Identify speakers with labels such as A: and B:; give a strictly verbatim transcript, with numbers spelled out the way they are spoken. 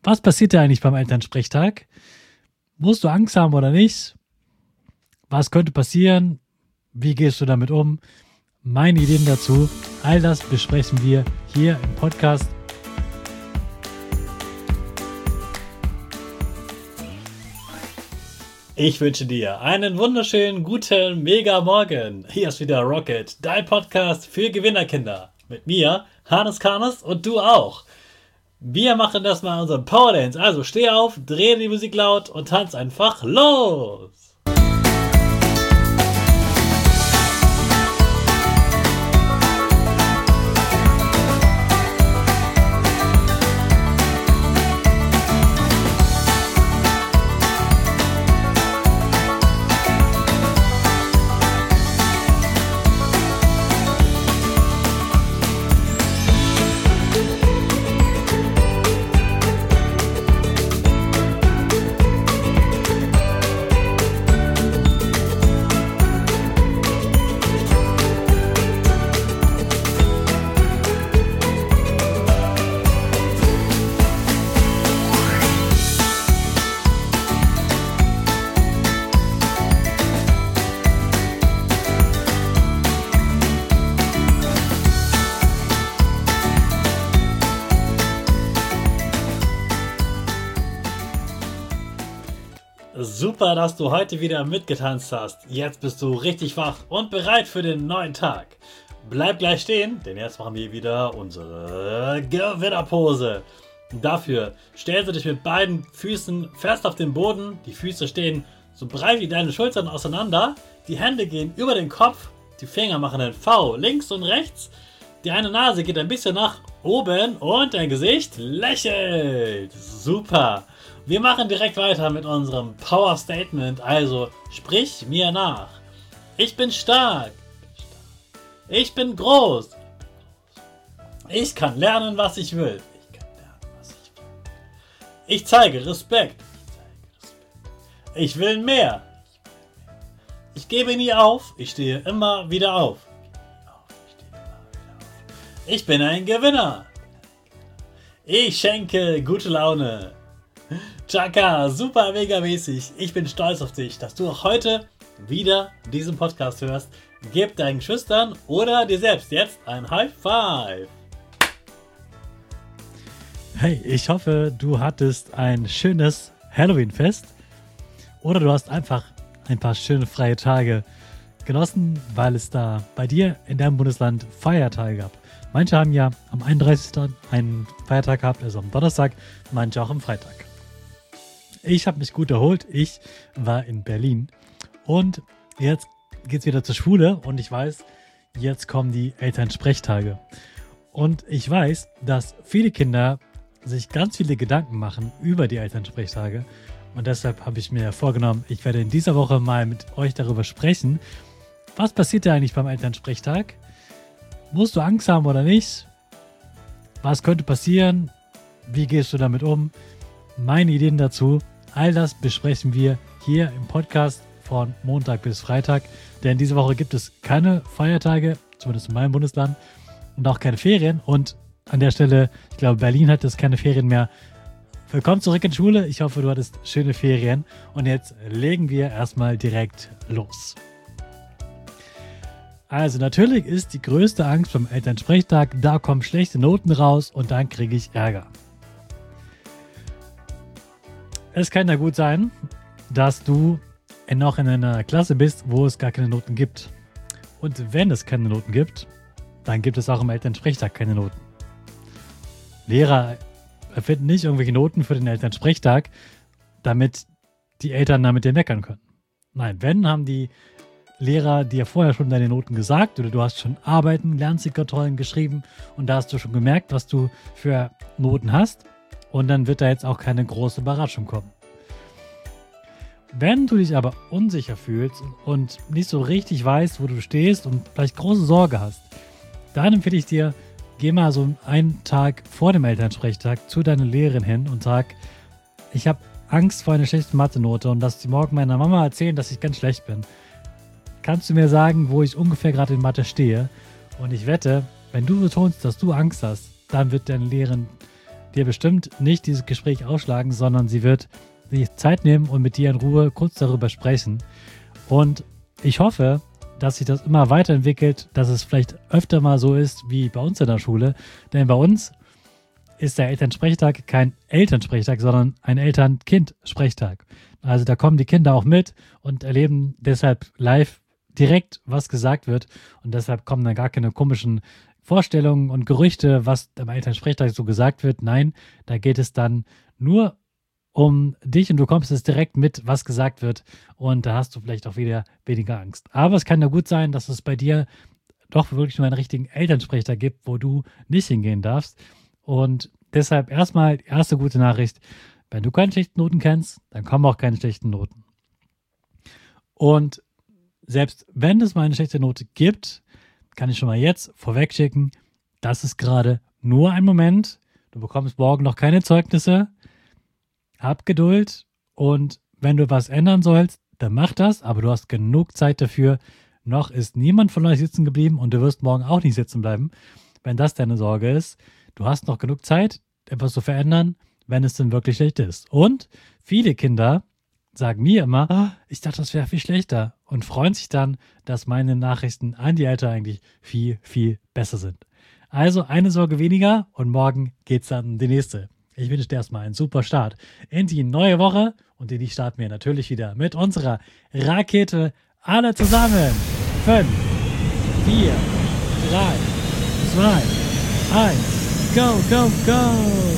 A: Was passiert da eigentlich beim Elternsprechtag? Musst du Angst haben oder nicht? Was könnte passieren? Wie gehst du damit um? Meine Ideen dazu, all das besprechen wir hier im Podcast. Ich wünsche dir einen wunderschönen, guten, mega Morgen. Hier ist wieder Rocket, dein Podcast für Gewinnerkinder. Mit mir, Hannes Karnes, und du auch. Wir machen das mal unseren Power Dance. Also steh auf, dreh die Musik laut und tanz einfach los. Super, dass du heute wieder mitgetanzt hast. Jetzt bist du richtig wach und bereit für den neuen Tag. Bleib gleich stehen, denn jetzt machen wir wieder unsere Gewinnerpose. Dafür stellst du dich mit beiden Füßen fest auf den Boden. Die Füße stehen so breit wie deine Schultern auseinander. Die Hände gehen über den Kopf. Die Finger machen ein V links und rechts. Die eine Nase geht ein bisschen nach oben und dein Gesicht lächelt. Super. Wir machen direkt weiter mit unserem Power Statement, also sprich mir nach. Ich bin stark. Ich bin groß. Ich kann lernen, was ich will. Ich kann lernen, was ich will. Ich zeige Respekt. Ich will mehr. Ich gebe nie auf. Ich stehe immer wieder auf. Ich bin ein Gewinner. Ich schenke gute Laune. Chaka, super mega mäßig. Ich bin stolz auf dich, dass du auch heute wieder diesen Podcast hörst. Gib deinen Geschwistern oder dir selbst jetzt ein High Five. Hey, ich hoffe, du hattest ein schönes Halloween-Fest oder du hast einfach ein paar schöne freie Tage genossen, weil es da bei dir in deinem Bundesland Feiertage gab. Manche haben ja am einunddreißigsten einen Feiertag gehabt, also am Donnerstag, manche auch am Freitag. Ich habe mich gut erholt. Ich war in Berlin und jetzt geht's wieder zur Schule und ich weiß, jetzt kommen die Elternsprechtage. Und ich weiß, dass viele Kinder sich ganz viele Gedanken machen über die Elternsprechtage und deshalb habe ich mir vorgenommen, ich werde in dieser Woche mal mit euch darüber sprechen. Was passiert da eigentlich beim Elternsprechtag? Musst du Angst haben oder nicht? Was könnte passieren? Wie gehst du damit um? Meine Ideen dazu, all das besprechen wir hier im Podcast von Montag bis Freitag, denn diese Woche gibt es keine Feiertage, zumindest in meinem Bundesland, und auch keine Ferien. Und an der Stelle, ich glaube, Berlin hat jetzt keine Ferien mehr. Willkommen zurück in die Schule. Ich hoffe, du hattest schöne Ferien. Und jetzt legen wir erstmal direkt los. Also natürlich ist die größte Angst beim Elternsprechtag, da kommen schlechte Noten raus und dann kriege ich Ärger. Es kann ja gut sein, dass du noch in einer Klasse bist, wo es gar keine Noten gibt. Und wenn es keine Noten gibt, dann gibt es auch im Elternsprechtag keine Noten. Lehrer erfinden nicht irgendwelche Noten für den Elternsprechtag, damit die Eltern damit dir meckern können. Nein, wenn, haben die Lehrer dir vorher schon deine Noten gesagt oder du hast schon Arbeiten, Lernzielkontrollen geschrieben und da hast du schon gemerkt, was du für Noten hast. Und dann wird da jetzt auch keine große Überraschung kommen. Wenn du dich aber unsicher fühlst und nicht so richtig weißt, wo du stehst und vielleicht große Sorge hast, dann empfehle ich dir, geh mal so einen Tag vor dem Elternsprechtag zu deiner Lehrerin hin und sag, ich habe Angst vor einer schlechten Mathe-Note und dass sie morgen meiner Mama erzählen, dass ich ganz schlecht bin. Kannst du mir sagen, wo ich ungefähr gerade in Mathe stehe? Und ich wette, wenn du betonst, dass du Angst hast, dann wird deine Lehrerin dir bestimmt nicht dieses Gespräch ausschlagen, sondern sie wird sich Zeit nehmen und mit dir in Ruhe kurz darüber sprechen. Und ich hoffe, dass sich das immer weiterentwickelt, dass es vielleicht öfter mal so ist wie bei uns in der Schule. Denn bei uns ist der Elternsprechtag kein Elternsprechtag, sondern ein Eltern-Kind-Sprechtag. Also da kommen die Kinder auch mit und erleben deshalb live direkt, was gesagt wird. Und deshalb kommen dann gar keine komischen Vorstellungen und Gerüchte, was am Elternsprechtag so gesagt wird. Nein, da geht es dann nur um dich und du kommst es direkt mit, was gesagt wird. Und da hast du vielleicht auch wieder weniger Angst. Aber es kann ja gut sein, dass es bei dir doch wirklich nur einen richtigen Elternsprechtag gibt, wo du nicht hingehen darfst. Und deshalb erstmal die erste gute Nachricht. Wenn du keine schlechten Noten kennst, dann kommen auch keine schlechten Noten. Und selbst wenn es mal eine schlechte Note gibt, kann ich schon mal jetzt vorweg schicken, das ist gerade nur ein Moment. Du bekommst morgen noch keine Zeugnisse. Hab Geduld und wenn du was ändern sollst, dann mach das, aber du hast genug Zeit dafür. Noch ist niemand von euch sitzen geblieben und du wirst morgen auch nicht sitzen bleiben, wenn das deine Sorge ist. Du hast noch genug Zeit, etwas zu verändern, wenn es denn wirklich schlecht ist. Und viele Kinder sagen mir immer, ah, ich dachte, das wäre viel schlechter und freuen sich dann, dass meine Nachrichten an die Eltern eigentlich viel, viel besser sind. Also eine Sorge weniger und morgen geht's dann in die nächste. Ich wünsche dir erstmal einen super Start in die neue Woche und in die starten wir natürlich wieder mit unserer Rakete. Alle zusammen. fünf, vier, drei, zwei, eins. Go, go, go!